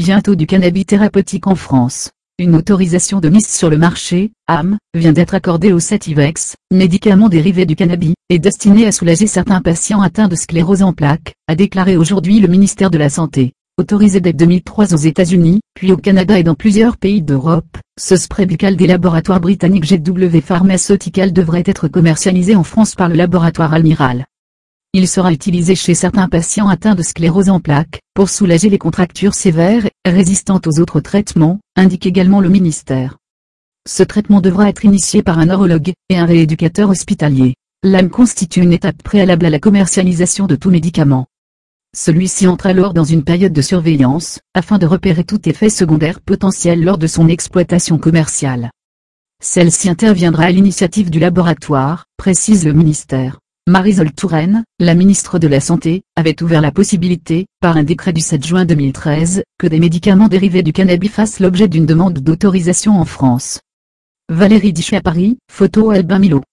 bientôt du cannabis thérapeutique en France. Une autorisation de mise sur le marché, AM, vient d'être accordée au Sativex, médicament dérivé du cannabis, et destiné à soulager certains patients atteints de sclérose en plaques, a déclaré aujourd'hui le ministère de la Santé. Autorisé dès 2003 aux États-Unis, puis au Canada et dans plusieurs pays d'Europe, ce spray buccal des laboratoires britanniques GW Pharmaceutical devrait être commercialisé en France par le laboratoire Almirall. Il sera utilisé chez certains patients atteints de sclérose en plaques, pour soulager les contractures sévères, résistantes aux autres traitements, indique également le ministère. Ce traitement devra être initié par un neurologue et un rééducateur hospitalier. L'AM constitue une étape préalable à la commercialisation de tout médicament. Celui-ci entre alors dans une période de surveillance, afin de repérer tout effet secondaire potentiel lors de son exploitation commerciale. Celle-ci interviendra à l'initiative du laboratoire, précise le ministère. Marisol Touraine, la ministre de la Santé, avait ouvert la possibilité, par un décret du 7 juin 2013, que des médicaments dérivés du cannabis fassent l'objet d'une demande d'autorisation en France. Valérie Dichet à Paris, photo Albin Milot.